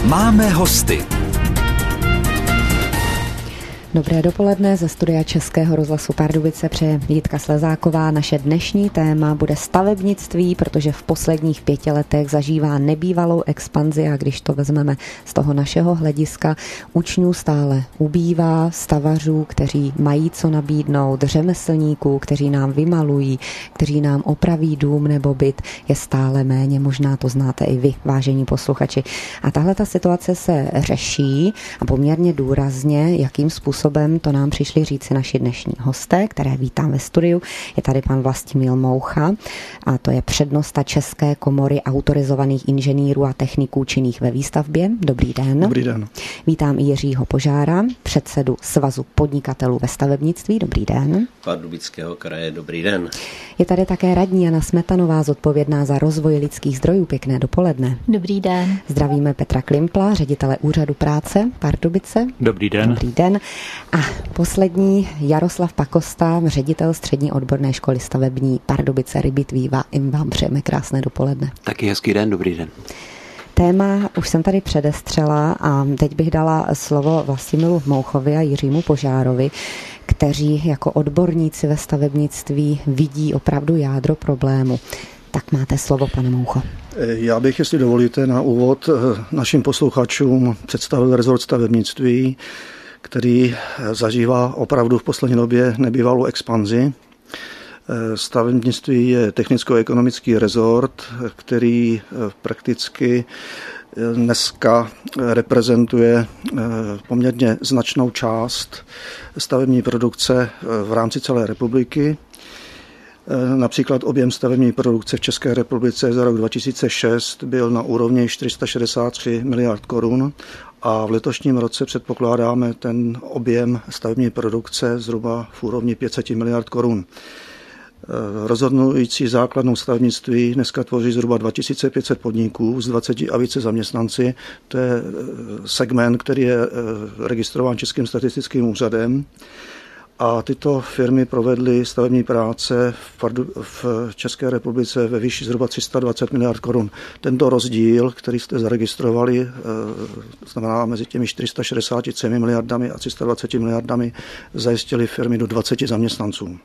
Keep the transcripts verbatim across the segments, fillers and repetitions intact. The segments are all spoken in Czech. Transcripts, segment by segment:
Máme hosty. Dobré dopoledne, ze studia Českého rozhlasu Pardubice přeje Jitka Slezáková. Naše dnešní téma bude stavebnictví, protože v posledních pěti letech zažívá nebývalou expanzi a když to vezmeme z toho našeho hlediska, učňů stále ubývá, stavařů, kteří mají co nabídnout, řemeslníků, kteří nám vymalují, kteří nám opraví dům nebo byt, je stále méně, možná to znáte i vy, vážení posluchači. A tahle ta situace se řeší a poměrně důrazně, jakým způsobem to nám přišli říci naši dnešní hosté, které vítám ve studiu. Je tady pan Vlastimil Moucha a to je přednosta České komory autorizovaných inženýrů a techniků činných ve výstavbě. Dobrý den. Dobrý den. Vítám i Jiřího Požára, předsedu Svazu podnikatelů ve stavebnictví. Dobrý den. Pardubického kraje. Dobrý den. Je tady také radní Jana Smetanová, zodpovědná za rozvoj lidských zdrojů. Pěkné dopoledne. Dobrý den. Zdravíme Petra Klimpla, ředitele Úřadu práce Pardubice. Dobrý den. Dobrý den. A poslední Jaroslav Pakosta, ředitel střední odborné školy stavební Pardubice Rybitví. Jim vám přejeme krásné dopoledne. Taky hezký den, dobrý den. Téma už jsem tady předestřela a teď bych dala slovo Vlastimilu Mouchovi a Jiřímu Požárovi, kteří jako odborníci ve stavebnictví vidí opravdu jádro problému. Tak máte slovo, pane Moucho. Já bych, jestli dovolíte, na úvod našim posluchačům představil rezort stavebnictví, který zažívá opravdu v poslední době nebývalou expanzi. Stavebnictví je technicko-ekonomický rezort, který prakticky dneska reprezentuje poměrně značnou část stavební produkce v rámci celé republiky. Například objem stavební produkce v České republice za rok dva tisíce šest byl na úrovni čtyři sta šedesát tři miliard korun a v letošním roce předpokládáme ten objem stavební produkce zhruba v úrovni pět set miliard korun. Rozhodnující základnou stavebnictví dneska tvoří zhruba dva tisíce pět set podniků s dvaceti a více zaměstnanci. To je segment, který je registrován Českým statistickým úřadem. A tyto firmy provedly stavební práce v, Pardu, v České republice ve výši zhruba tři sta dvacet miliard korun. Tento rozdíl, který jste zaregistrovali, znamená mezi těmi čtyři sta šedesáti třemi miliardami a tři sta dvaceti miliardami, zajistily firmy do dvaceti zaměstnanců.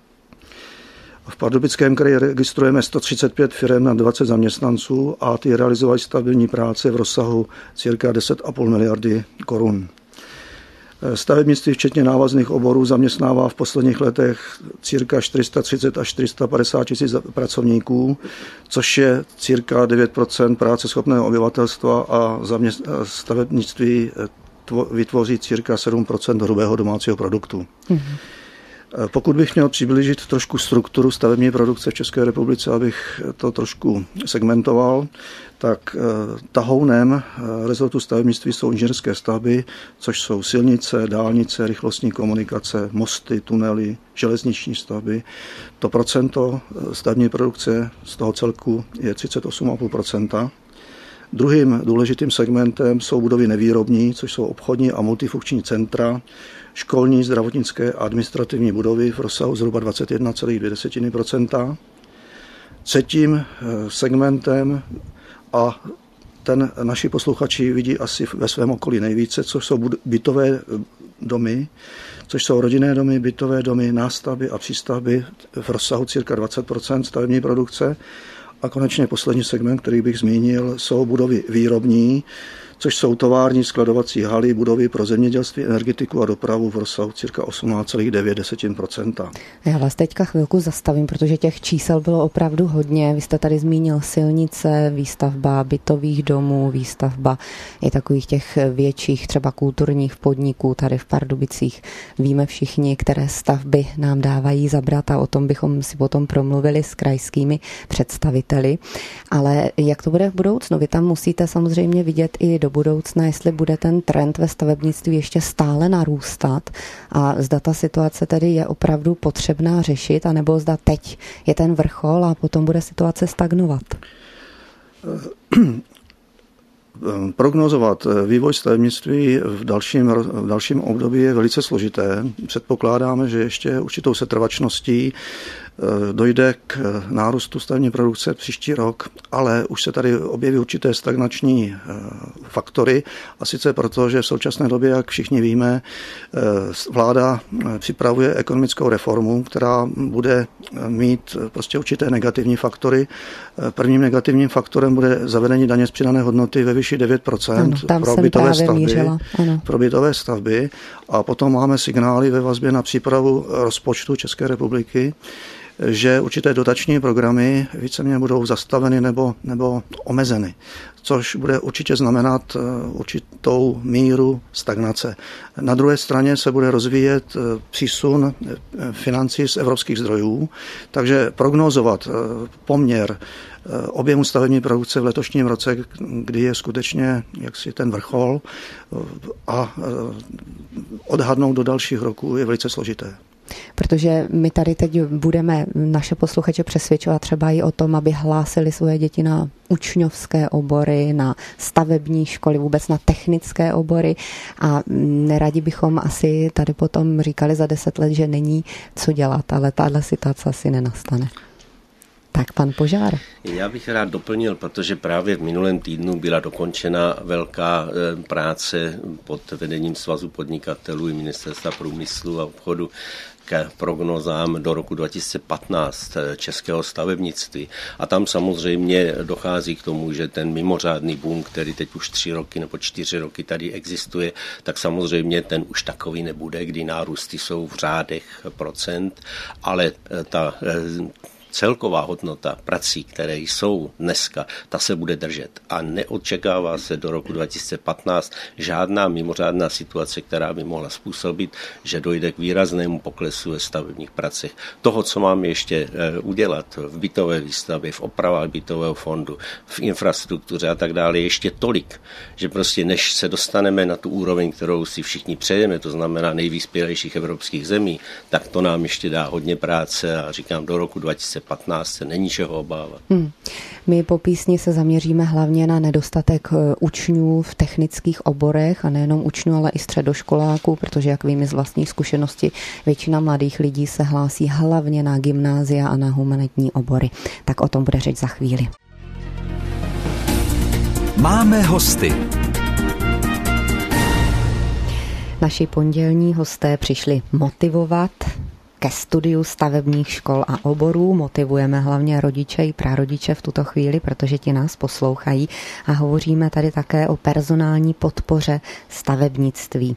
V Pardubickém kraji registrujeme sto třicet pět firem na dvacet zaměstnanců a ty realizovaly stavební práce v rozsahu cirka deset a půl miliardy korun. Stavebnictví včetně návazných oborů zaměstnává v posledních letech cirka čtyři sta třicet až čtyři sta padesát tisíc pracovníků, což je cirka devět procent práceschopného obyvatelstva a stavebnictví vytvoří cirka sedm procent hrubého domácího produktu. Mm-hmm. Pokud bych měl přiblížit trošku strukturu stavební produkce v České republice, abych to trošku segmentoval, tak tahounem rezortu stavebnictví jsou inženýrské stavby, což jsou silnice, dálnice, rychlostní komunikace, mosty, tunely, železniční stavby. To procento stavební produkce z toho celku je třicet osm celá pět procenta. Druhým důležitým segmentem jsou budovy nevýrobní, což jsou obchodní a multifunkční centra, školní, zdravotnické a administrativní budovy v rozsahu zhruba dvacet jedna celá dvě procenta. Třetím segmentem, a ten naši posluchači vidí asi ve svém okolí nejvíce, což jsou bytové domy, což jsou rodinné domy, bytové domy, nástavby a přístavby v rozsahu cirka dvacet procent stavební produkce. A konečně poslední segment, který bych zmínil, jsou budovy výrobní, což jsou tovární, skladovací haly, budovy pro zemědělství, energetiku a dopravu v rozsahu cirka osmnáct celá devět procenta. Já vás teďka chvilku zastavím, protože těch čísel bylo opravdu hodně. Vy jste tady zmínil silnice, výstavba bytových domů, výstavba i takových těch větších, třeba kulturních podniků tady v Pardubicích. Víme všichni, které stavby nám dávají zabrat a o tom bychom si potom promluvili s krajskými představiteli. Ale jak to bude v budoucnu? Vy tam musíte samozřejmě vidět i do budoucna, jestli bude ten trend ve stavebnictví ještě stále narůstat a zda ta situace tedy je opravdu potřebná řešit, anebo zda teď je ten vrchol a potom bude situace stagnovat. Prognozovat vývoj stavebnictví v dalším, v dalším období je velice složité. Předpokládáme, že ještě určitou setrvačností dojde k nárůstu stavební produkce příští rok, ale už se tady objeví určité stagnační faktory a sice proto, že v současné době, jak všichni víme, vláda připravuje ekonomickou reformu, která bude mít prostě určité negativní faktory. Prvním negativním faktorem bude zavedení daně z přidané hodnoty ve výši devět procent ano, pro bytové stavby, pro bytové stavby a potom máme signály ve vazbě na přípravu rozpočtu České republiky, že určité dotační programy víceméně budou zastaveny nebo, nebo omezeny, což bude určitě znamenat určitou míru stagnace. Na druhé straně se bude rozvíjet přísun financí z evropských zdrojů, takže prognózovat poměr objemu stavební produkce v letošním roce, kdy je skutečně jaksi ten vrchol, a odhadnout do dalších roků je velice složité. Protože my tady teď budeme naše posluchače přesvědčovat třeba i o tom, aby hlásili svoje děti na učňovské obory, na stavební školy, vůbec na technické obory a neradi bychom asi tady potom říkali za deset let, že není co dělat, ale tahle situace asi nenastane. Tak pan Požár. Já bych rád doplnil, protože právě v minulém týdnu byla dokončena velká práce pod vedením Svazu podnikatelů i Ministerstva průmyslu a obchodu k prognozám do roku dva tisíce patnáct českého stavebnictví. A tam samozřejmě dochází k tomu, že ten mimořádný boom, který teď už tři roky nebo čtyři roky tady existuje, tak samozřejmě ten už takový nebude, kdy nárůsty jsou v řádech procent, ale ta celková hodnota prací, které jsou dneska, ta se bude držet a neočekává se do roku dva tisíce patnáct žádná mimořádná situace, která by mohla způsobit, že dojde k výraznému poklesu ve stavebních pracích. Toho, co máme ještě udělat v bytové výstavbě, v opravách bytového fondu, v infrastruktuře a tak dále, ještě tolik, že prostě než se dostaneme na tu úroveň, kterou si všichni přejeme, to znamená nejvyspělejších evropských zemí, tak to nám ještě dá hodně práce a říkám, do roku dva tisíce patnáct se není čeho obávat. Hmm. My po písni se zaměříme hlavně na nedostatek učňů v technických oborech a nejenom učňů, ale i středoškoláků, protože jak víme z vlastní zkušenosti, většina mladých lidí se hlásí hlavně na gymnázia a na humanitní obory. Tak o tom bude řeč za chvíli. Máme hosty. Naši pondělní hosté přišli motivovat ke studiu stavebních škol a oborů. Motivujeme hlavně rodiče i prarodiče v tuto chvíli, protože ti nás poslouchají a hovoříme tady také o personální podpoře stavebnictví.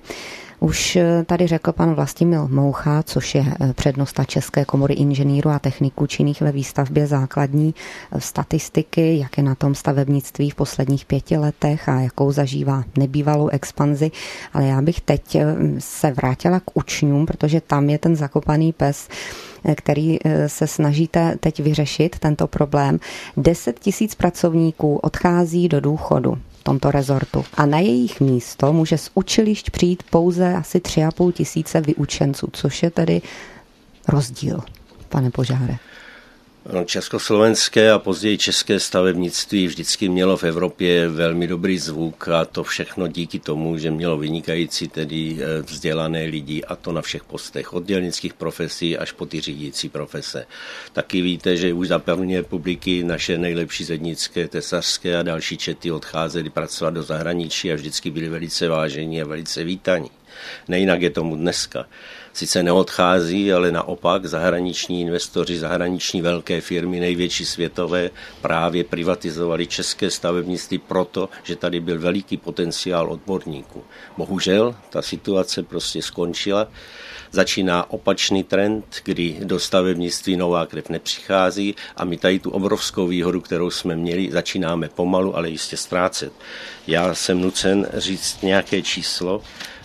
Už tady řekl pan Vlastimil Moucha, což je přednosta České komory inženýrů a techniků činných ve výstavbě základní statistiky, jak je na tom stavebnictví v posledních pěti letech a jakou zažívá nebývalou expanzi. Ale já bych teď se vrátila k učňům, protože tam je ten zakopaný pes, který se snažíte teď vyřešit, tento problém. Deset tisíc pracovníků odchází do důchodu v tomto rezortu a na jejich místo může z učilišť přijít pouze asi tři a půl tisíce vyučenců, což je tedy rozdíl, pane Požáre. Československé a později české stavebnictví vždycky mělo v Evropě velmi dobrý zvuk a to všechno díky tomu, že mělo vynikající tedy vzdělané lidi a to na všech postech, od dělnických profesí až po ty řídící profese. Taky víte, že už za první republiky naše nejlepší zednické, tesařské a další čety odcházely pracovat do zahraničí a vždycky byli velice vážení a velice vítaní. Nejinak je tomu dneska. Sice neodchází, ale naopak zahraniční investoři, zahraniční velké firmy, největší světové, právě privatizovali české stavebnictví proto, že tady byl veliký potenciál odborníků. Bohužel ta situace prostě skončila. Začíná opačný trend, kdy do stavebnictví nová krev nepřichází a my tady tu obrovskou výhodu, kterou jsme měli, začínáme pomalu, ale jistě ztrácet. Já jsem nucen říct nějaké číslo,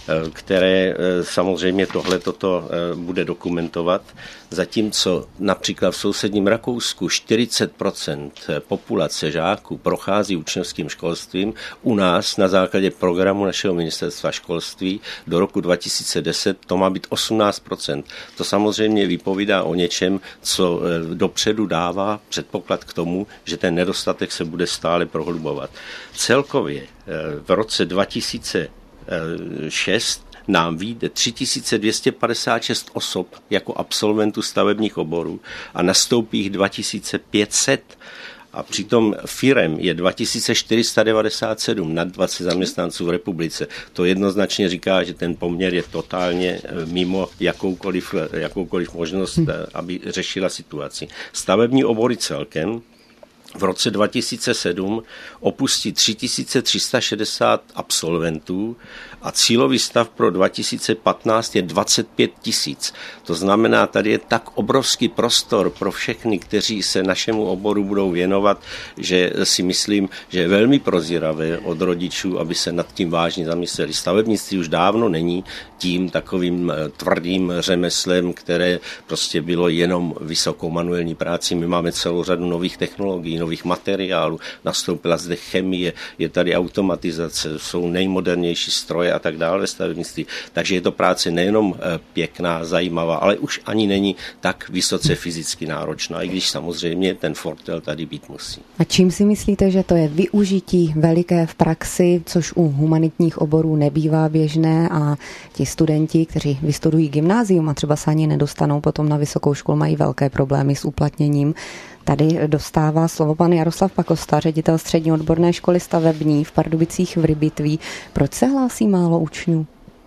které samozřejmě tohle toto bude dokumentovat, zatímco například v sousedním Rakousku čtyřicet procent populace žáků prochází učňovským školstvím, u nás na základě programu našeho ministerstva školství do roku dva tisíce deset to má být osmnáct procent. To samozřejmě vypovídá o něčem, co dopředu dává předpoklad k tomu, že ten nedostatek se bude stále prohlubovat. Celkově v roce dva tisíce šest nám vyjde tři tisíce dvě stě padesát šest osob jako absolventů stavebních oborů a nastoupí jich dva tisíce pět set. A přitom firem je dva tisíce čtyři sta devadesát sedm nad dvacet zaměstnanců v republice. To jednoznačně říká, že ten poměr je totálně mimo jakoukoliv, jakoukoliv možnost, aby řešila situaci. Stavební obory celkem v roce dva tisíce sedm opustí tři tisíce tři sta šedesát absolventů a cílový stav pro dva tisíce patnáct je dvacet pět tisíc. To znamená, tady je tak obrovský prostor pro všechny, kteří se našemu oboru budou věnovat, že si myslím, že je velmi prozíravé od rodičů, aby se nad tím vážně zamysleli. Stavebnictví už dávno není tím takovým tvrdým řemeslem, které prostě bylo jenom vysokou manuální práci. My máme celou řadu nových technologií, nových materiálů, nastoupila zde chemie, je tady automatizace, jsou nejmodernější stroje a tak dále ve stavebnictví. Takže je to práce nejenom pěkná, zajímavá, ale už ani není tak vysoce fyzicky náročná, i když samozřejmě ten fortel tady být musí. A čím si myslíte, že to je využití veliké v praxi, což u humanitních oborů nebývá běžné a ti studenti, kteří vystudují gymnázium a třeba se ani nedostanou potom na vysokou školu, mají velké problémy s uplatněním. Tady dostává slovo pan Jaroslav Pakosta, ředitel střední odborné školy stavební v Pardubicích v Rybitví. Proč se hlásí málo učňů?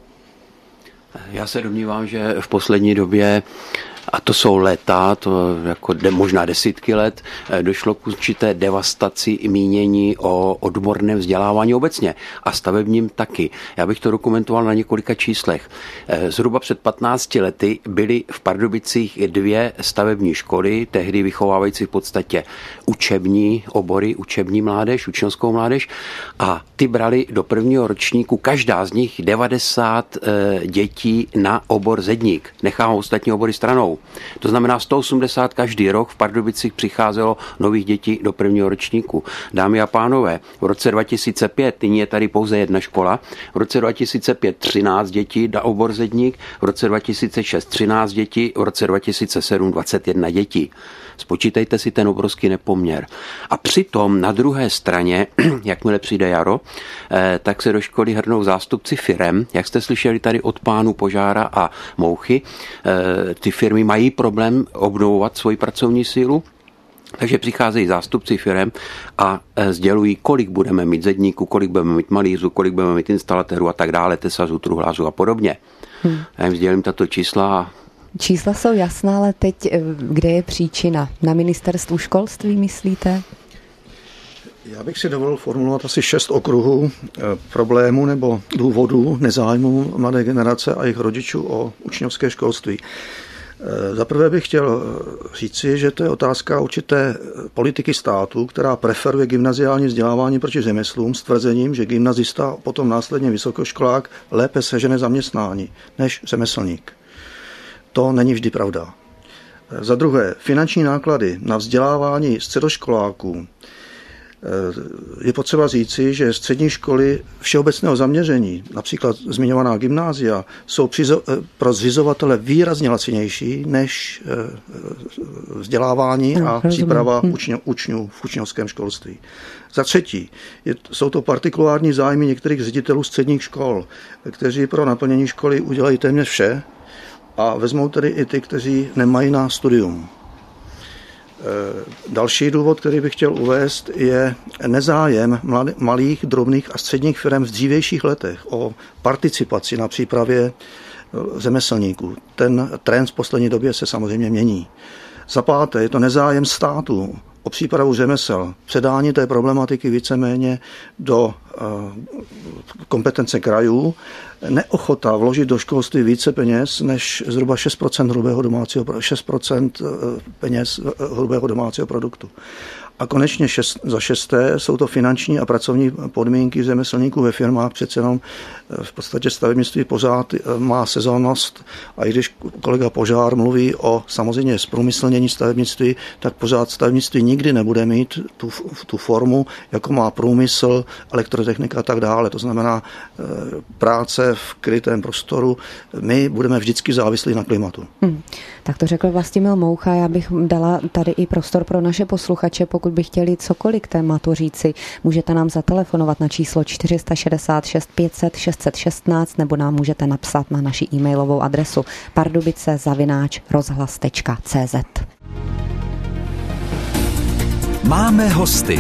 Já se domnívám, že v poslední době, a to jsou léta, to jako de, možná desítky let, došlo k určité devastaci mínění o odborném vzdělávání obecně a stavebním taky. Já bych to dokumentoval na několika číslech. Zhruba před patnácti lety byly v Pardubicích dvě stavební školy, tehdy vychovávající v podstatě učební obory, učební mládež, učňovskou mládež a ty brali do prvního ročníku, každá z nich devadesát dětí na obor zedník. Nechám ostatní obory stranou. To znamená sto osmdesát každý rok v Pardubicích přicházelo nových dětí do prvního ročníku. Dámy a pánové, v roce dva tisíce pět, nyní je tady pouze jedna škola, v roce dva tisíce pět třináct dětí na obor zedník, v roce dva tisíce šest třináct dětí, v roce dva tisíce sedm dvacet jedna dětí. Spočítejte si ten obrovský nepoměr. A přitom na druhé straně, jakmile přijde jaro, tak se do školy hrnou zástupci firem, jak jste slyšeli tady od pánů Požára a Mouchy. Ty firmy mají problém obnovovat svoji pracovní sílu, takže přicházejí zástupci firem a sdělují, kolik budeme mít zedníků, kolik budeme mít malířů, kolik budeme mít instalatérů a tak dále, tesařů, truhlářů a podobně. Hmm. Já jim sdělím tato čísla a čísla jsou jasná, ale teď kde je příčina? Na ministerstvu školství, myslíte? Já bych si dovolil formulovat asi šest okruhů problémů nebo důvodů nezájmu mladé generace a jejich rodičů o učňovské školství. Za prvé bych chtěl říci, že to je otázka určité politiky státu, která preferuje gymnaziální vzdělávání proti řemeslům s tvrzením, že gymnazista potom následně vysokoškolák lépe sežene zaměstnání než řemeslník. To není vždy pravda. Za druhé, finanční náklady na vzdělávání středoškoláků. Je potřeba říci, že střední školy všeobecného zaměření, například zmiňovaná gymnázia, jsou pro zřizovatele výrazně lacinější než vzdělávání a příprava učňů v učňovském školství. Za třetí, je, jsou to partikulární zájmy některých ředitelů středních škol, kteří pro naplnění školy udělají téměř vše, a vezmou tedy i ty, kteří nemají na studium. Další důvod, který bych chtěl uvést, je nezájem malých, drobných a středních firm v dřívějších letech o participaci na přípravě řemeslníků. Ten trend v poslední době se samozřejmě mění. Za páté je to nezájem státu o přípravu řemesel, předání té problematiky víceméně do kompetence krajů, neochota vložit do školství více peněz než zhruba šest procent hrubého domácího, šest procent peněz hrubého domácího produktu. A konečně šest, za šesté jsou to finanční a pracovní podmínky řemeslníků ve firmách. Přece jenom v podstatě stavebnictví pořád má sezónnost a i když kolega Požár mluví o samozřejmě zprůmyslnění stavebnictví, tak pořád stavebnictví nikdy nebude mít tu, tu formu, jako má průmysl, elektrotechnika a tak dále. To znamená práce v krytém prostoru. My budeme vždycky závislí na klimatu. Hmm. Tak to řekl Vlastimil Moucha. Já bych dala tady i prostor pro naše posluchače, pokud pokud by chtěli cokoliv k tématu říci, můžete nám zatelefonovat na číslo čtyři šest šest pět set šest set šestnáct nebo nám můžete napsat na naši e-mailovou adresu pardubice zavináč rozhlas tečka cé zet. Máme hosty.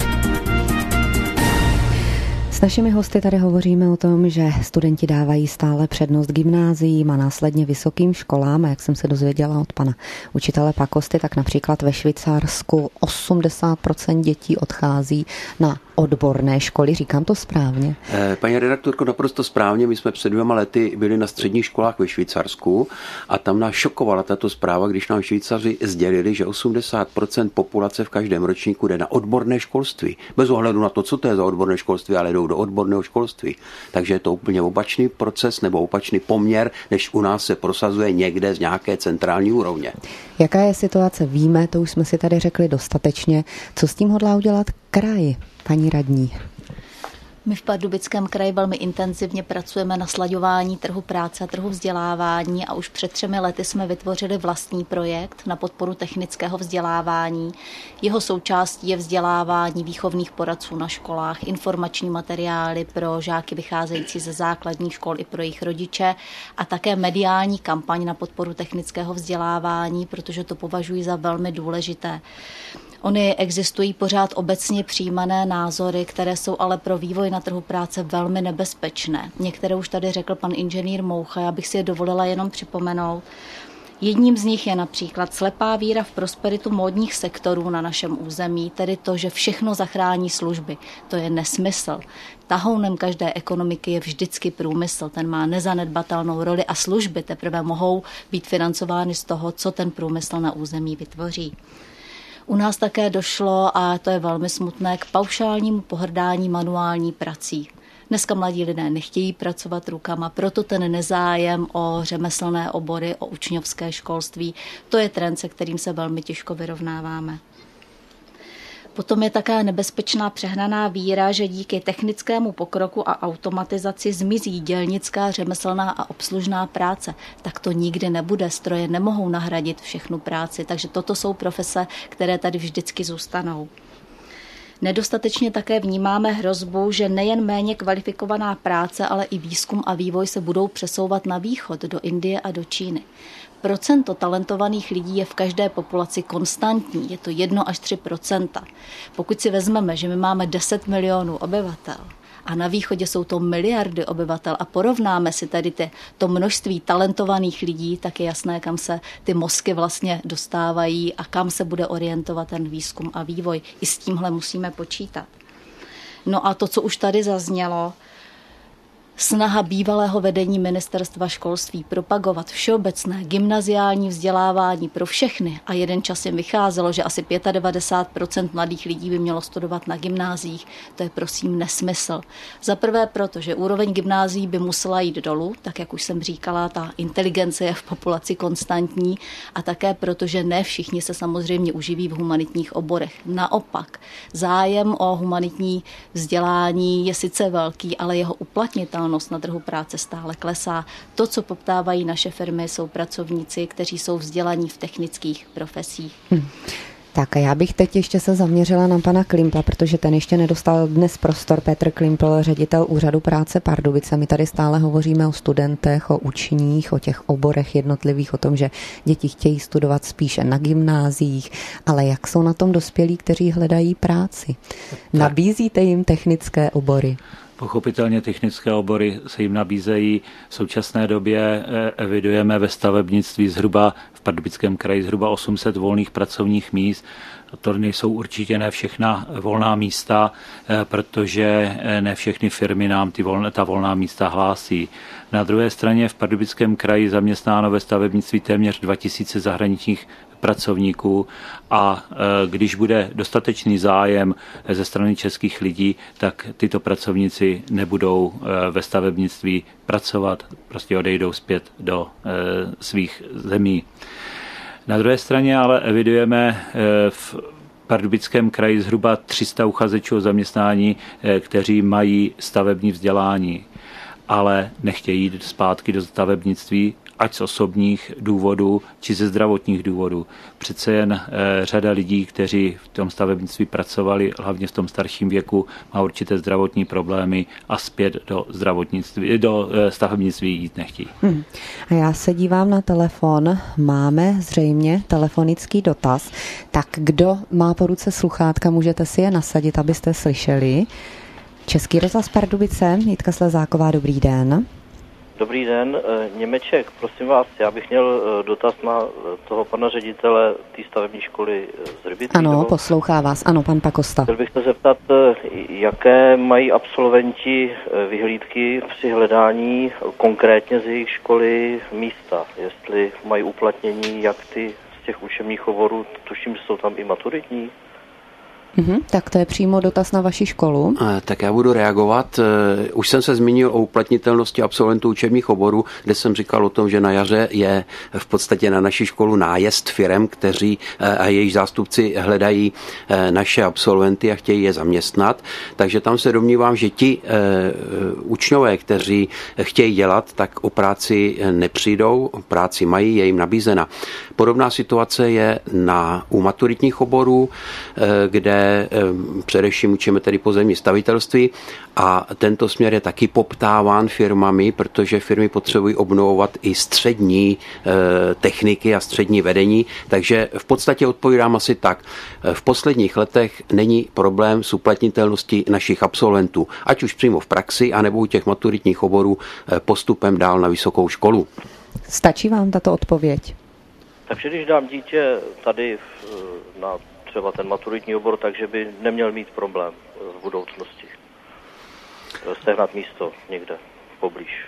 S našimi hosty tady hovoříme o tom, že studenti dávají stále přednost gymnáziím a následně vysokým školám. A jak jsem se dozvěděla od pana učitele Pakosty, tak například ve Švýcarsku osmdesát procent dětí odchází na odborné školy. Říkám to správně? Paní redaktorko, naprosto správně. My jsme před dvěma lety byli na středních školách ve Švýcarsku a tam nás šokovala tato zpráva, když nám Švýcaři sdělili, že osmdesát procent populace v každém ročníku jde na odborné školství. Bez ohledu na to, co to je za odborné školství, ale jdou do odborného školství. Takže je to úplně opačný proces nebo opačný poměr, než u nás se prosazuje někde z nějaké centrální úrovně. Jaká je situace? Víme, to už jsme si tady řekli dostatečně. Co s tím hodlá udělat kraj, paní radní? My v Pardubickém kraji velmi intenzivně pracujeme na slaďování trhu práce a trhu vzdělávání a už před třemi lety jsme vytvořili vlastní projekt na podporu technického vzdělávání. Jeho součástí je vzdělávání výchovných poradců na školách, informační materiály pro žáky vycházející ze základních škol i pro jejich rodiče a také mediální kampaň na podporu technického vzdělávání, protože to považuji za velmi důležité. Ony existují pořád obecně přijímané názory, které jsou ale pro vývoj na trhu práce velmi nebezpečné. Některé už tady řekl pan inženýr Moucha, já bych si je dovolila jenom připomenout. Jedním z nich je například slepá víra v prosperitu módních sektorů na našem území, tedy to, že všechno zachrání služby. To je nesmysl. Tahounem každé ekonomiky je vždycky průmysl, ten má nezanedbatelnou roli a služby teprve mohou být financovány z toho, co ten průmysl na území vytvoří. U nás také došlo, a to je velmi smutné, k paušálnímu pohrdání manuální prací. Dneska mladí lidé nechtějí pracovat rukama, proto ten nezájem o řemeslné obory, o učňovské školství, to je trend, se kterým se velmi těžko vyrovnáváme. Potom je také nebezpečná přehnaná víra, že díky technickému pokroku a automatizaci zmizí dělnická, řemeslná a obslužná práce. Tak to nikdy nebude, stroje nemohou nahradit všechnu práci, takže toto jsou profese, které tady vždycky zůstanou. Nedostatečně také vnímáme hrozbu, že nejen méně kvalifikovaná práce, ale i výzkum a vývoj se budou přesouvat na východ, do Indie a do Číny. Procento talentovaných lidí je v každé populaci konstantní, je to jedna až tři procenta. Pokud si vezmeme, že my máme deset milionů obyvatel a na východě jsou to miliardy obyvatel a porovnáme si tady ty, to množství talentovaných lidí, tak je jasné, kam se ty mozky vlastně dostávají a kam se bude orientovat ten výzkum a vývoj. I s tímhle musíme počítat. No a to, co už tady zaznělo, snaha bývalého vedení ministerstva školství propagovat všeobecné gymnaziální vzdělávání pro všechny a jeden čas jim vycházelo, že asi devadesát pět procent mladých lidí by mělo studovat na gymnáziích, to je prosím nesmysl. Za prvé proto, že úroveň gymnázií by musela jít dolů, tak jak už jsem říkala, ta inteligence je v populaci konstantní a také proto, že ne všichni se samozřejmě uživí v humanitních oborech. Naopak, zájem o humanitní vzdělání je sice velký, ale jeho uplatnitelnost na trhu práce stále klesá. To, co poptávají naše firmy, jsou pracovníci, kteří jsou vzdělaní v technických profesích. Hmm. Tak a já bych teď ještě se zaměřila na pana Klimpla, protože ten ještě nedostal dnes prostor. Petr Klimpl, ředitel Úřadu práce Pardubice. My tady stále hovoříme o studentech, o učních, o těch oborech jednotlivých, o tom, že děti chtějí studovat spíše na gymnáziích, ale jak jsou na tom dospělí, kteří hledají práci? Nabízíte jim technické obory? Pochopitelně technické obory se jim nabízejí. V současné době evidujeme ve stavebnictví zhruba v Pardubickém kraji zhruba osm set volných pracovních míst. To nejsou určitě ne všechna volná místa, protože ne všechny firmy nám ty volné, ta volná místa hlásí. Na druhé straně v Pardubickém kraji zaměstnáno ve stavebnictví téměř dva tisíce zahraničních pracovníků a když bude dostatečný zájem ze strany českých lidí, tak tyto pracovníci nebudou ve stavebnictví pracovat, prostě odejdou zpět do svých zemí. Na druhé straně ale evidujeme v Pardubickém kraji zhruba tři sta uchazečů o zaměstnání, kteří mají stavební vzdělání, ale nechtějí jít zpátky do stavebnictví ať z osobních důvodů, či ze zdravotních důvodů. Přece jen řada lidí, kteří v tom stavebnictví pracovali, hlavně v tom starším věku, má určité zdravotní problémy a zpět do zdravotnictví, do stavebnictví jít nechtějí. Hmm. A já se dívám na telefon, máme zřejmě telefonický dotaz, tak kdo má po ruce sluchátka, můžete si je nasadit, abyste slyšeli. Český rozhlas Pardubice, Jitka Slezáková, dobrý den. Dobrý den, Němeček, prosím vás, já bych měl dotaz na toho pana ředitele té stavební školy z Hřbitví. Ano, nebo... poslouchá vás, ano, pan Pakosta. Chtěl bych se zeptat, jaké mají absolventi vyhlídky při hledání konkrétně z jejich školy místa, jestli mají uplatnění, jak ty z těch učebních oborů, tuším, že jsou tam i maturitní. Uhum, tak to je přímo dotaz na vaši školu. Tak já budu reagovat. Už jsem se zmínil o uplatnitelnosti absolventů učebních oborů, kde jsem říkal o tom, že na jaře je v podstatě na naši školu nájezd firem, kteří a jejich zástupci hledají naše absolventy a chtějí je zaměstnat. Takže tam se domnívám, že ti učňové, kteří chtějí dělat, tak o práci nepřijdou, práci mají, je jim nabízena. Podobná situace je na u maturitních oborů, kde především učíme tedy pozemní stavitelství a tento směr je taky poptáván firmami, protože firmy potřebují obnovovat i střední techniky a střední vedení, takže v podstatě odpovídám asi tak. V posledních letech není problém s uplatnitelností našich absolventů, ať už přímo v praxi, anebo u těch maturitních oborů postupem dál na vysokou školu. Stačí vám tato odpověď? Takže když dám dítě tady na třeba ten maturitní obor, takže by neměl mít problém v budoucnosti sehnat místo někde poblíž.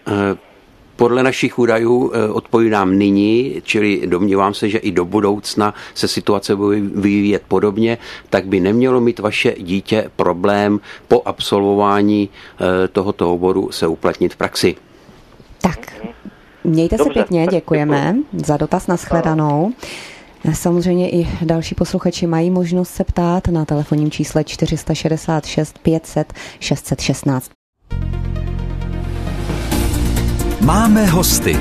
Podle našich údajů odpovídám nyní, čili domnívám se, že i do budoucna se situace bude vyvíjet podobně, tak by nemělo mít vaše dítě problém po absolvování tohoto oboru se uplatnit v praxi. Tak, mějte Dobře, se pěkně, děkujeme děkuji. Za dotaz na shledanou. Samozřejmě i další posluchači mají možnost se ptát na telefonním čísle čtyři šedesát šest pět set šest set šestnáct. Máme hosty.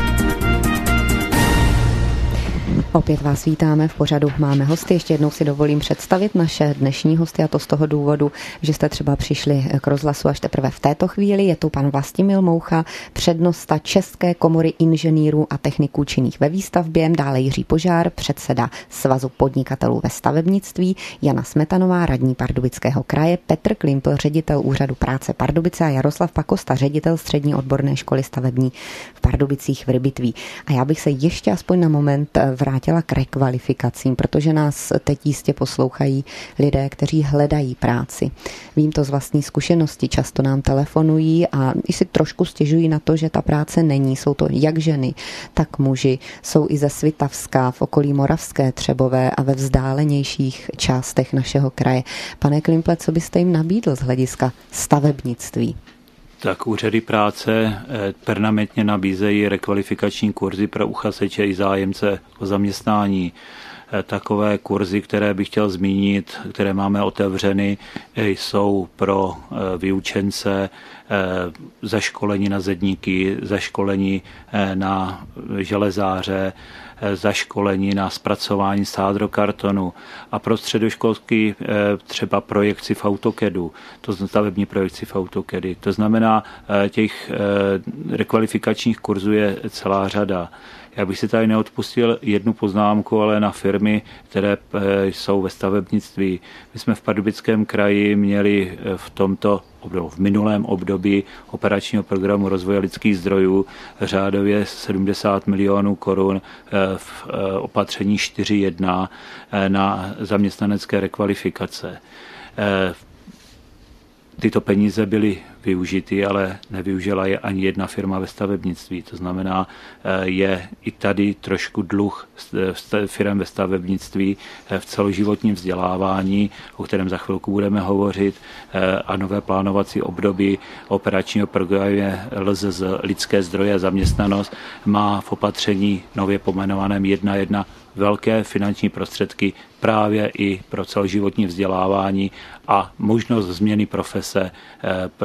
Opět vás vítáme v pořadu Máme hosty. Ještě jednou si dovolím představit naše dnešní hosty, a to z toho důvodu, že jste třeba přišli k rozhlasu až teprve v této chvíli. Je tu pan Vlastimil Moucha, přednosta České komory inženýrů a techniků činných ve výstavbě, dále Jiří Požár, předseda Svazu podnikatelů ve stavebnictví, Jana Smetanová, radní Pardubického kraje, Petr Klimpl, ředitel Úřadu práce Pardubice a Jaroslav Pakosta, ředitel Střední odborné školy stavební v Pardubicích v Hřbitví. A já bych se ještě aspoň na moment vrátila k rekvalifikacím, protože nás teď jistě poslouchají lidé, kteří hledají práci. Vím to z vlastní zkušenosti, často nám telefonují a i si trošku stěžují na to, že ta práce není. Jsou to jak ženy, tak muži. Jsou i ze Svitavska, v okolí Moravské Třebové a ve vzdálenějších částech našeho kraje. Pane Klimple, co byste jim nabídl z hlediska stavebnictví? Tak úřady práce permanentně nabízejí rekvalifikační kurzy pro uchazeče i zájemce o zaměstnání. Takové kurzy, které bych chtěl zmínit, které máme otevřeny, jsou pro vyučence zaškolení na zedníky, zaškolení na železáře, zaškolení na zpracování stádrokartonu a pro středoškolský třeba projekci v AutoCADu, to stavební projekci v AutoCADy. To znamená, těch rekvalifikačních kurzů je celá řada. Já bych si tady neodpustil jednu poznámku, ale na firmy, které jsou ve stavebnictví. My jsme v Pardubickém kraji měli v tomto období, v minulém období operačního programu rozvoje lidských zdrojů řádově sedmdesát milionů korun v opatření čtyři jedna na zaměstnanecké rekvalifikace. Tyto peníze byly využity, ale nevyužila je ani jedna firma ve stavebnictví. To znamená, je i tady trošku dluh firem ve stavebnictví v celoživotním vzdělávání, o kterém za chvilku budeme hovořit, a nové plánovací období operačního programu L Z Z, lidské zdroje a zaměstnanost, má v opatření nově pomenovaném jedna jedna velké finanční prostředky právě i pro celoživotní vzdělávání a možnost změny profese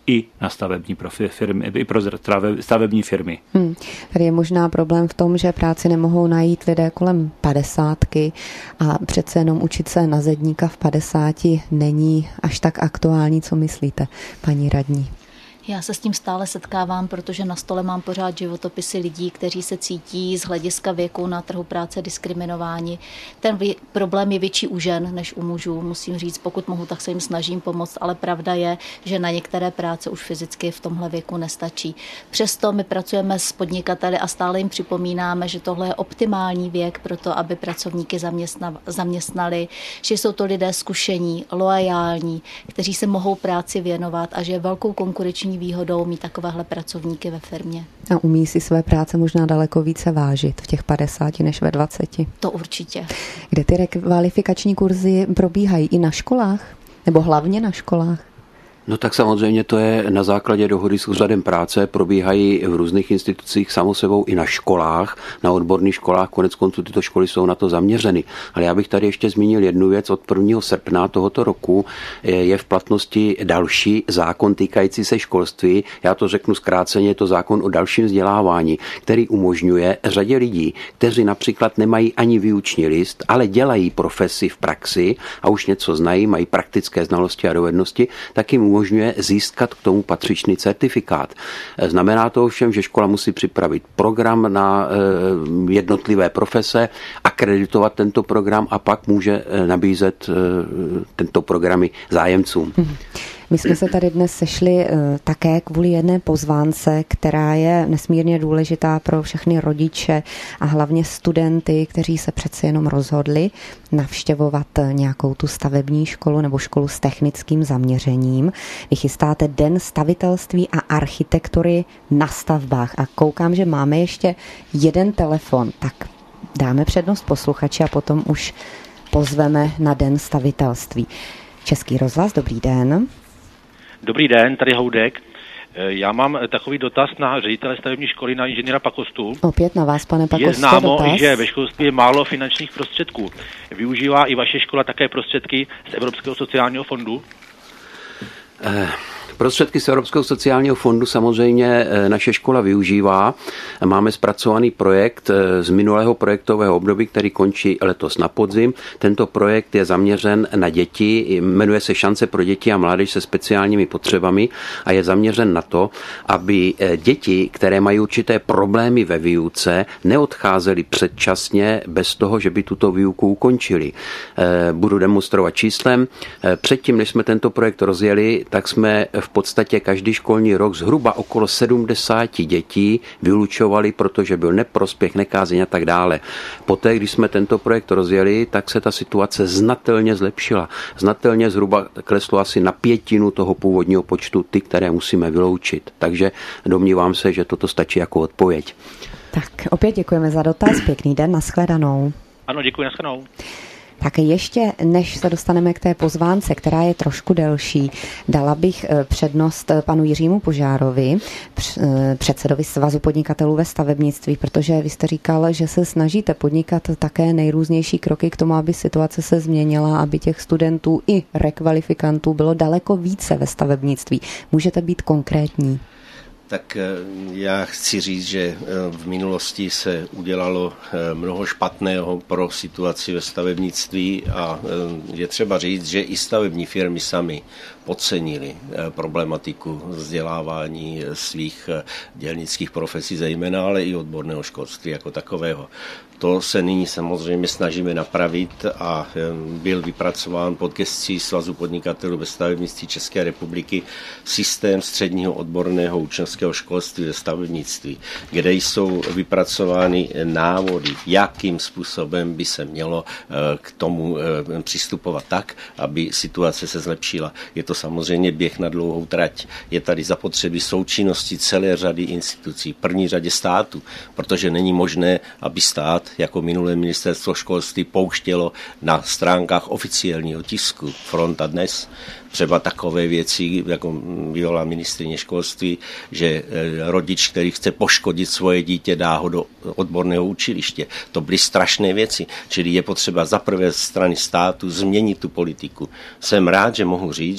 i na stavební profi firmy, i pro stavební firmy. Hmm. Tady je možná problém v tom, že práci nemohou najít lidé kolem padesátky a přece jenom učit se na zedníka v padesáti není až tak aktuální, co myslíte, paní radní? Já se s tím stále setkávám, protože na stole mám pořád životopisy lidí, kteří se cítí z hlediska věku na trhu práce diskriminováni. Ten problém je větší u žen než u mužů, musím říct, pokud mohu, tak se jim snažím pomoct, ale pravda je, že na některé práce už fyzicky v tomhle věku nestačí. Přesto my pracujeme s podnikateli a stále jim připomínáme, že tohle je optimální věk pro to, aby pracovníky zaměstnali, že jsou to lidé zkušení, loajální, kteří se mohou práci věnovat a že je velkou konkurenční výhodou mít takovéhle pracovníky ve firmě. A umí si své práce možná daleko více vážit v těch padesáti než ve dvaceti. To určitě. Kde ty rekvalifikační kurzy probíhají i na školách? Nebo hlavně na školách? No tak samozřejmě to je na základě dohody s úřadem práce, probíhají v různých institucích samo sebou i na školách, na odborných školách, konec konců tyto školy jsou na to zaměřeny. Ale já bych tady ještě zmínil jednu věc, od prvního srpna tohoto roku je v platnosti další zákon týkající se školství, já to řeknu zkráceně, je to zákon o dalším vzdělávání, který umožňuje řadě lidí, kteří například nemají ani výuční list, ale dělají profesi v praxi a už něco znají, mají praktické znalosti a dovednosti, tak jim umožňuje získat k tomu patřičný certifikát. Znamená to ovšem, že škola musí připravit program na jednotlivé profese, akreditovat tento program a pak může nabízet tento programy zájemcům. My jsme se tady dnes sešli také kvůli jedné pozvánce, která je nesmírně důležitá pro všechny rodiče a hlavně studenty, kteří se přeci jenom rozhodli navštěvovat nějakou tu stavební školu nebo školu s technickým zaměřením. Vy chystáte Den stavitelství a architektury na stavbách a koukám, že máme ještě jeden telefon, tak dáme přednost posluchači a potom už pozveme na Den stavitelství. Český rozhlas, dobrý den. Dobrý den, tady Houdek. Já mám takový dotaz na ředitele stavební školy, na inženýra Pakostu. Opět na vás, pane Pakosto, je známo, dotaz. Že ve školství je málo finančních prostředků. Využívá i vaše škola také prostředky z Evropského sociálního fondu? Eh. Prostředky z Evropského sociálního fondu samozřejmě naše škola využívá. Máme zpracovaný projekt z minulého projektového období, který končí letos na podzim. Tento projekt je zaměřen na děti, jmenuje se Šance pro děti a mládež se speciálními potřebami a je zaměřen na to, aby děti, které mají určité problémy ve výuce, neodcházely předčasně bez toho, že by tuto výuku ukončili. Budu demonstrovat číslem. Předtím, než jsme tento projekt rozjeli, tak jsme v podstatě každý školní rok zhruba okolo sedmdesáti dětí vylučovali, protože byl neprospěch, nekázeň a tak dále. Poté, když jsme tento projekt rozjeli, tak se ta situace znatelně zlepšila. Znatelně zhruba kleslo asi na pětinu toho původního počtu ty, které musíme vyloučit. Takže domnívám se, že toto stačí jako odpověď. Tak opět děkujeme za dotaz. Pěkný den, nashledanou. Ano, děkuji, nashledanou. Tak ještě, než se dostaneme k té pozvánce, která je trošku delší, dala bych přednost panu Jiřímu Požárovi, předsedovi Svazu podnikatelů ve stavebnictví, protože vy jste říkal, že se snažíte podnikat také nejrůznější kroky k tomu, aby situace se změnila, aby těch studentů i rekvalifikantů bylo daleko více ve stavebnictví. Můžete být konkrétní? Tak já chci říct, že v minulosti se udělalo mnoho špatného pro situaci ve stavebnictví a je třeba říct, že i stavební firmy sami podcenili problematiku vzdělávání svých dělnických profesí zejména, ale i odborného školství jako takového. To se nyní samozřejmě snažíme napravit a byl vypracován pod gescí Svazu podnikatelů ve stavebnictví České republiky systém středního odborného učňovského školství ve stavebnictví, kde jsou vypracovány návody, jakým způsobem by se mělo k tomu přistupovat tak, aby situace se zlepšila. Je to samozřejmě běh na dlouhou trať. Je tady zapotřebí součinnosti celé řady institucí, v první řadě státu, protože není možné, aby stát jako minulé ministerstvo školství pouštělo na stránkách oficiálního tisku Fronta dnes třeba takové věci, jako bývalá ministryně školství, že rodič, který chce poškodit svoje dítě, dá ho do odborného učiliště. To byly strašné věci. Čili je potřeba za prvé strany státu změnit tu politiku. Jsem rád, že mohu říct, že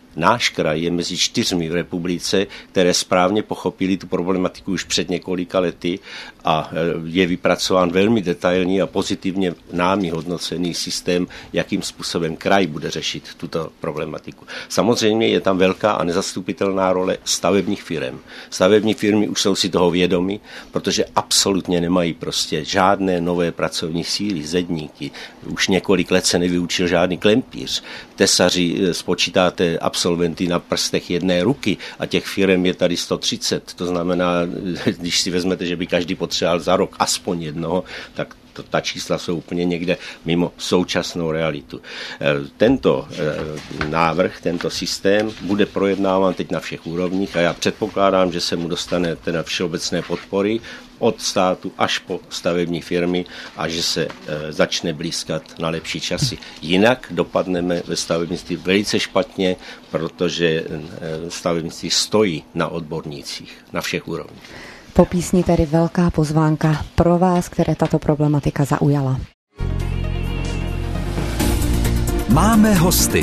náš kraj je mezi čtyřmi v republice, které správně pochopili tu problematiku už před několika lety a je vypracován velmi detailní a pozitivně námi hodnocený systém, jakým způsobem kraj bude řešit tuto problematiku. Samozřejmě je tam velká a nezastupitelná role stavebních firm. Stavební firmy už jsou si toho vědomi, protože absolutně nemají prostě žádné nové pracovní síly, zedníky. Už několik let se nevyučil žádný klempíř. Tesaři spočítáte absolventy na prstech jedné ruky a těch firm je tady sto třicet. To znamená, když si vezmete, že by každý potřeboval za rok aspoň jednoho, tak to, ta čísla jsou úplně někde mimo současnou realitu. Tento návrh, tento systém bude projednáván teď na všech úrovních a já předpokládám, že se mu dostane teda všeobecné podpory od státu až po stavební firmy a že se e, začne blízkat na lepší časy. Jinak dopadneme ve stavebnictví velice špatně, protože e, stavebnictví stojí na odbornících na všech úrovních. Po písni tedy velká pozvánka pro vás, které tato problematika zaujala. Máme hosty.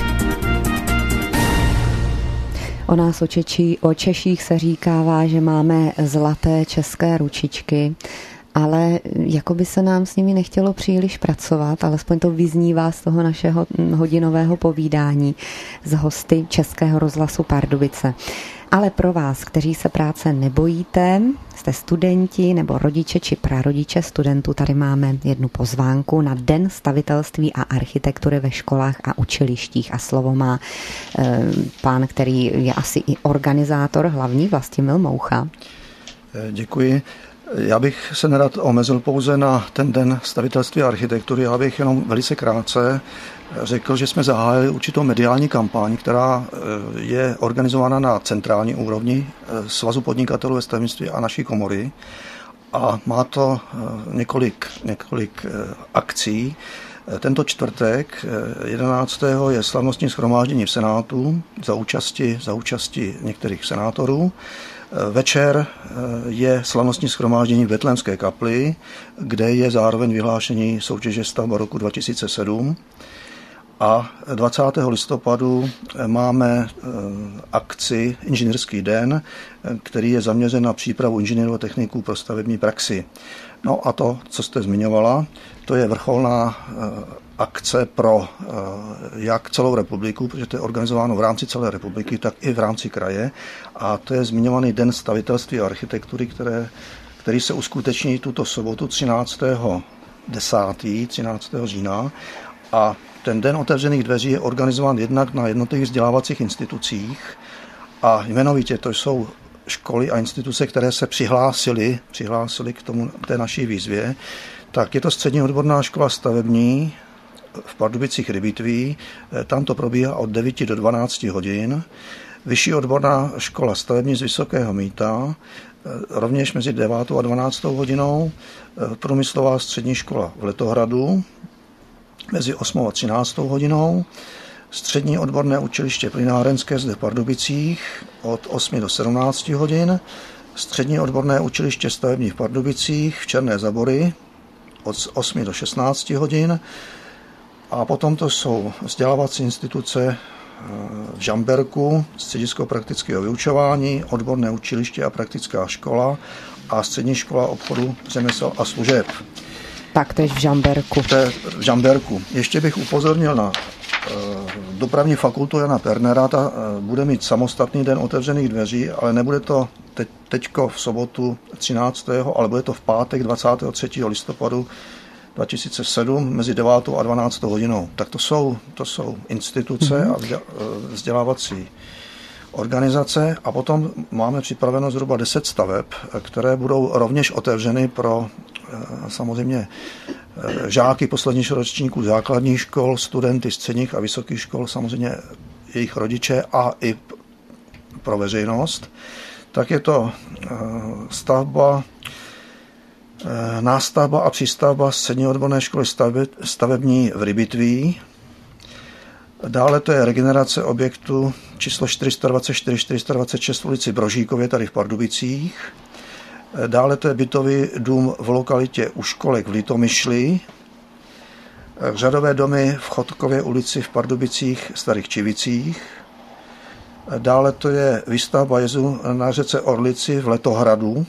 O nás o, Čečí, o Češích se říkává, že máme zlaté české ručičky, ale jako by se nám s nimi nechtělo příliš pracovat, alespoň to vyznívá z toho našeho hodinového povídání z hosty Českého rozhlasu Pardubice. Ale pro vás, kteří se práce nebojíte, jste studenti nebo rodiče či prarodiče studentů, tady máme jednu pozvánku na Den stavitelství a architektury ve školách a učilištích. A slovo má e, pán, který je asi i organizátor hlavní, Vlastimil Moucha. Děkuji. Já bych se nerad omezil pouze na ten Den stavitelství a architektury, já bych jenom velice krátce řekl, že jsme zahájili určitou mediální kampaň, která je organizována na centrální úrovni Svazu podnikatelů ve stavebnictví a naší komory a má to několik, několik akcí. Tento čtvrtek jedenáctého je slavnostní shromáždění v Senátu za účasti, za účasti některých senátorů. Večer je slavnostní shromáždění v Betlémské kapli, kde je zároveň vyhlášení soutěže stavba roku dva tisíce sedm. A dvacátého listopadu máme akci Inženýrský den, který je zaměřen na přípravu inženýrů a techniků pro stavební praxi. No a to, co jste zmiňovala, to je vrcholná akce pro jak celou republiku, protože to je organizováno v rámci celé republiky, tak i v rámci kraje. A to je zmiňovaný Den stavitelství a architektury, které, který se uskuteční tuto sobotu třináctého desátého třináctého října. A ten Den otevřených dveří je organizován jednak na jednotlivých vzdělávacích institucích a jmenovitě to jsou školy a instituce, které se přihlásily, přihlásily k tomu, k té naší výzvě. Tak je to střední odborná škola stavební v Pardubicích Rybitví, tam to probíhá od devíti do dvanácti hodin. Vyšší odborná škola stavební z Vysokého Mýta, rovněž mezi devátou a dvanáctou hodinou. Průmyslová střední škola v Letohradu mezi osmou a třináctou hodinou. Střední odborné učiliště plynárenské zde v Pardubicích od osmi do sedmnácti hodin. Střední odborné učiliště stavební v Pardubicích v Černé Zabory od osmi do šestnácti hodin. A potom to jsou vzdělávací instituce v Žamberku, středisko praktického vyučování, odborné učiliště a praktická škola a střední škola obchodu, řemesel a služeb. Tak to je v Žamberku. To je v Žamberku. Ještě bych upozornil na dopravní fakultu Jana Pernera, ta bude mít samostatný den otevřených dveří, ale nebude to teď, teďko v sobotu třináctého ale bude to v pátek dvacátého třetího listopadu dva tisíce sedm mezi devátou a dvanáctou hodinou. Tak to jsou, to jsou instituce mm-hmm. a vzdělávací organizace a potom máme připraveno zhruba deset staveb, které budou rovněž otevřeny pro samozřejmě žáky posledních ročníků základních škol, studenty středních a vysokých škol, samozřejmě jejich rodiče a i pro veřejnost. Tak je to stavba, nástavba a přístavba střední odborné školy stavební v Rybitví. Dále to je regenerace objektu číslo čtyři sta dvacet čtyři čtyři sta dvacet šest v ulici Brožíkově tady v Pardubicích. Dále to je bytový dům v lokalitě U školek v Litomyšli. Řadové domy v Chodkově ulici v Pardubicích Starých Čivicích. Dále to je výstavba jezu na řece Orlici v Letohradu,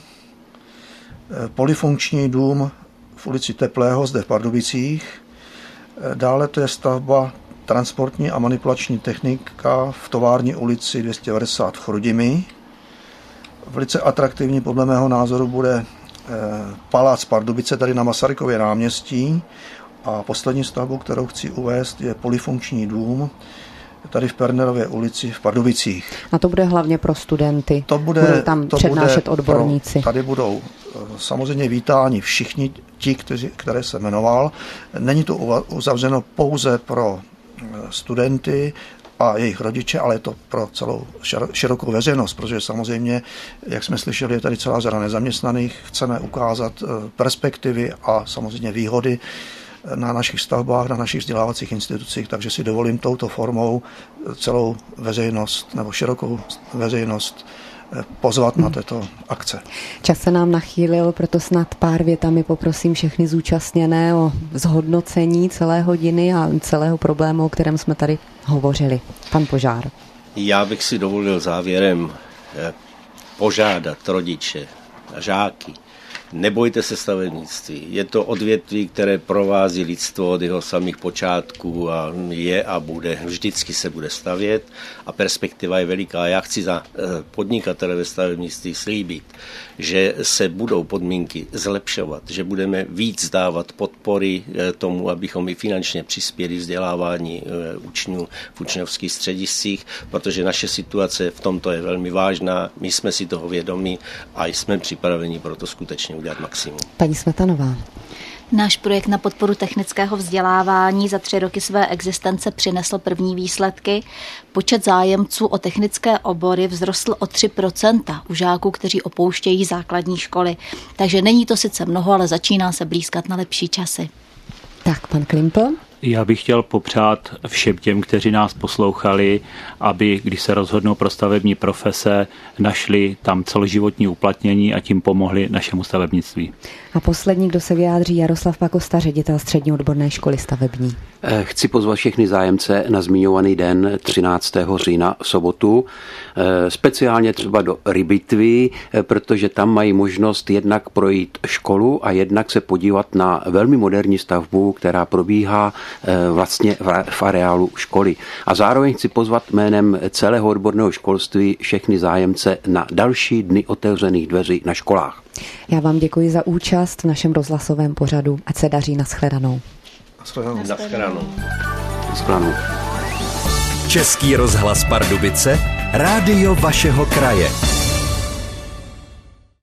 polyfunkční dům v ulici Teplého zde v Pardubicích. Dále to je stavba transportní a manipulační technika v tovární ulici dvě stě devadesát v Chrudimi. Velice atraktivní podle mého názoru bude Palác Pardubice tady na Masarykově náměstí. A poslední stavbu, kterou chci uvést, je polyfunkční dům tady v Pernerově ulici v Pardubicích. A to bude hlavně pro studenty? To bude, budou tam to přednášet bude odborníci? Pro, tady budou samozřejmě vítáni všichni ti, kteří, které se jmenoval. Není to uzavřeno pouze pro studenty a jejich rodiče, ale je to pro celou širokou veřejnost, protože samozřejmě, jak jsme slyšeli, je tady celá řada nezaměstnaných. Chceme ukázat perspektivy a samozřejmě výhody na našich stavbách, na našich vzdělávacích institucích, takže si dovolím touto formou celou veřejnost nebo širokou veřejnost pozvat na této akce. Čas se nám nachýlil, proto snad pár větami poprosím všechny zúčastněné o zhodnocení celé hodiny a celého problému, o kterém jsme tady hovořili. Pan Požár. Já bych si dovolil závěrem požádat rodiče a žáky, nebojte se stavebnictví. Je to odvětví, které provází lidstvo od jeho samých počátků a je a bude. Vždycky se bude stavět a perspektiva je veliká. Já chci za podnikatele ve stavebnictví slíbit, že se budou podmínky zlepšovat, že budeme víc dávat podpory tomu, abychom i finančně přispěli vzdělávání učňů v učňovských střediscích, protože naše situace v tomto je velmi vážná. My jsme si toho vědomí a jsme připraveni pro to skutečně udělat maximum. Paní Smetanová. Náš projekt na podporu technického vzdělávání za tři roky své existence přinesl první výsledky. Počet zájemců o technické obory vzrostl o tři procenta u žáků, kteří opouštějí základní školy. Takže není to sice mnoho, ale začíná se blýskat na lepší časy. Tak, pan Klimpl. Já bych chtěl popřát všem těm, kteří nás poslouchali, aby, když se rozhodnou pro stavební profese, našli tam celoživotní uplatnění a tím pomohli našemu stavebnictví. A poslední, kdo se vyjádří, Jaroslav Pakosta, ředitel střední odborné školy stavební. Chci pozvat všechny zájemce na zmiňovaný den třináctého října v sobotu, speciálně třeba do Rybitví, protože tam mají možnost jednak projít školu a jednak se podívat na velmi moderní stavbu, která probíhá vlastně v areálu školy. A zároveň chci pozvat jménem celého odborného školství všechny zájemce na další dny otevřených dveří na školách. Já vám děkuji za účast v našem rozhlasovém pořadu. Ať se daří. Nashledanou. Nashledanou. Nashledanou. Český rozhlas Pardubice, rádio vašeho kraje.